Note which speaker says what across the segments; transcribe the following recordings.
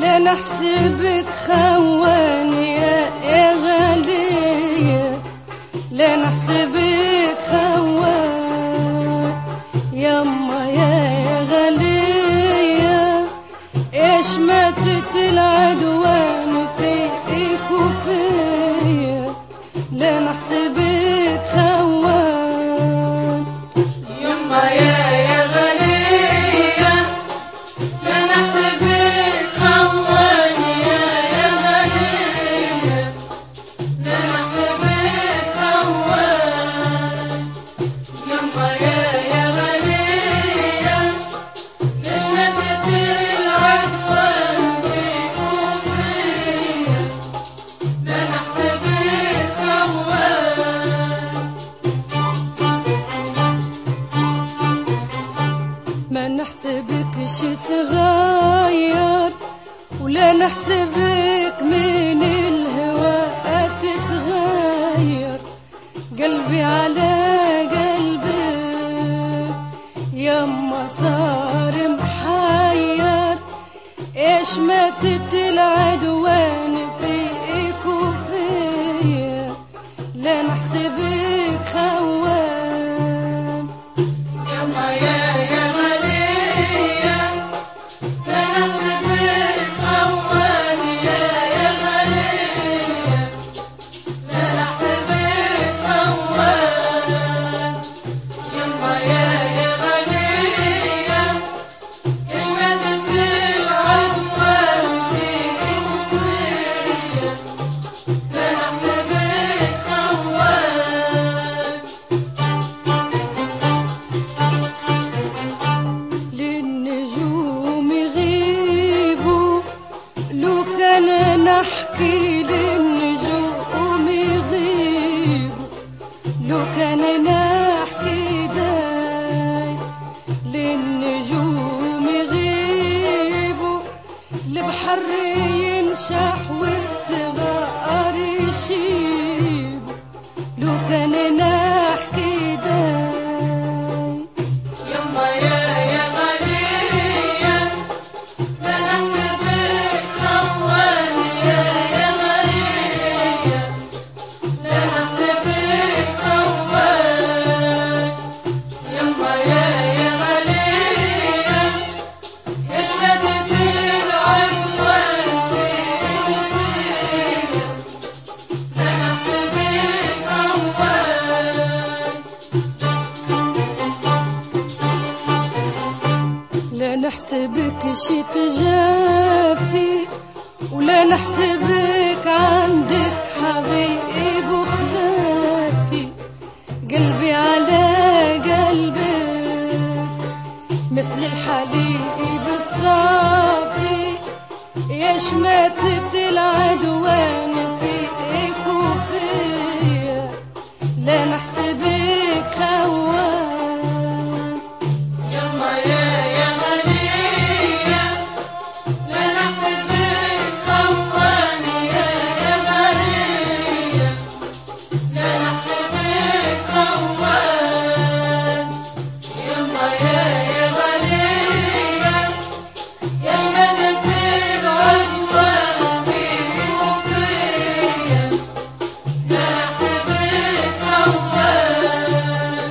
Speaker 1: لا نحسبك خوان يا غالية، لا نحسبك خوان يما يا غالية. ايش ماتت العدوان فيك وفيا، لا نحسبك خوان
Speaker 2: يما يا غالية، لا نحسبك خوان يا غالية، لا نحسبك خوان يما يا غالية. ليش ماتت العدوان فيك وفيا، لا نحسبك خوان.
Speaker 1: ما نحسبك شي صغير، ولا نحسبك من الهواء تتغير. قلبي على قلبك يما صار محير. ايش ماتت العدوان فيك وفيا، لا نحسبك خوان
Speaker 2: يما يا غالية، لا نحسبك خوان يا غالية، لا نحسبك خوان يما يا غالية. ايش ماتت العدوان فيك وفيا، لا نحسبك خوان.
Speaker 1: للنجوم يغيبوا، لو كان نحكي للنجوم يغيبوا، لو كان نحكي داي للنجوم يغيبوا. البحر ينشح والصغار يشيبوا، لو كان نحكي داي
Speaker 2: يما يا غالية، لا نحسبك خوان يا غالية، لا نحسبك خوان يما يا غالية. ايش ماتت العدوان فيك وفيا، لا نحسبك خوان.
Speaker 1: لا نحسبك شي تجافي، ولا نحسبك عندك حبيب وخلافي. قلبي على قلبك مثل الحليب الصافي. ياش ماتت العدوان فيك وفيا، لا نحسبك خوان
Speaker 2: يما يا غالية، لا نحسبك خوان يا غالية، لا نحسبك خوان يما يا غالية. ايش ماتت العدوان فيك وفيا، لا نحسبك خوان.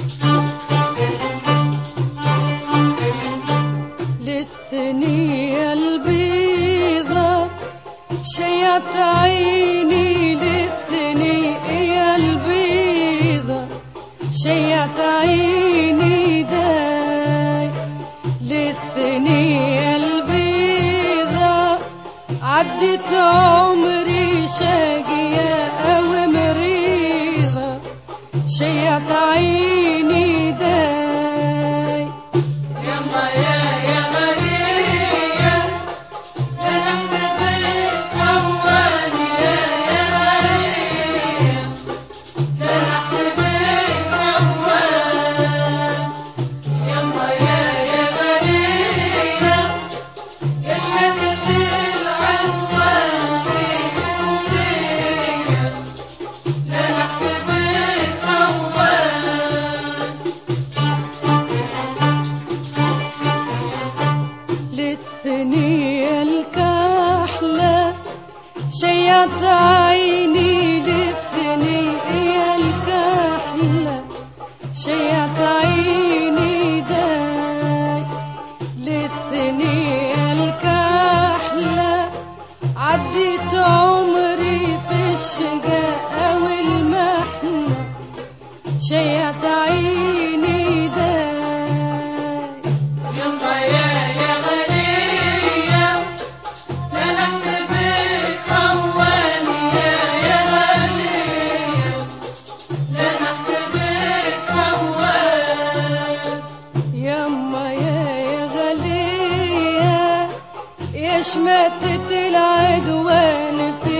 Speaker 1: للثنية البيضة شيعت عيني، للثنية البيضة شيعت عيني داي للثنية البيضة. عدت عمري شاقية أو مريضة، شيعت عيني داي
Speaker 2: يما يا غالية، لا نحسبك خوان يا غالية، لا نحسبك خوان يما يا غالية. ايش ماتت العدوان فيك وفيا، لا نحسبك خوان.
Speaker 1: للثنية الكحلة شيط عيني للثنية الكحلة شيط عيني داي للثنية الكحلة عديت عمري في الشقاء والمحنة شيط عيني داي
Speaker 2: يما يا غالية لا نحسبك خواني يا غالية لا نحسبك خوان
Speaker 1: يما يا غالية يا شماتة العدوان في